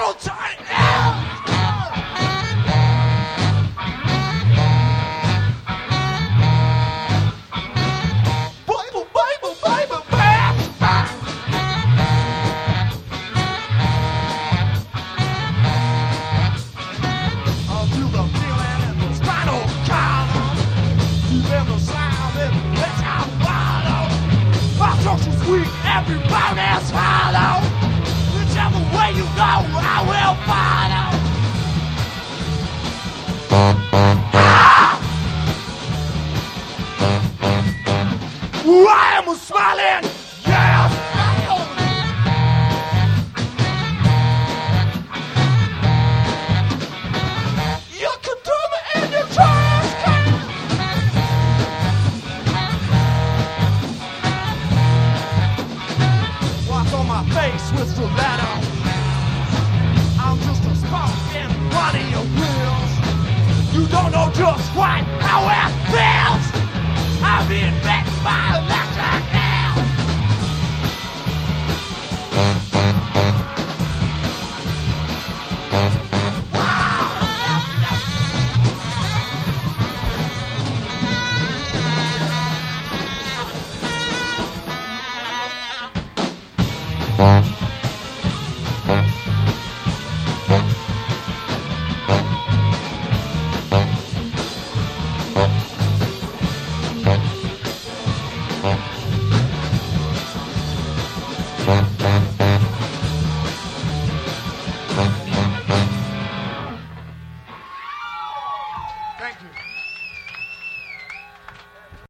little tiny. Sweet, everybody's hollow. Whichever way you go, I will follow. I am a smiling, yeah. You can throw me in your trash can. On my face with stiletto. I'm just a spark in one of your wheels. You don't know just quite how it feels. I'm being bit by electric nails. Bye.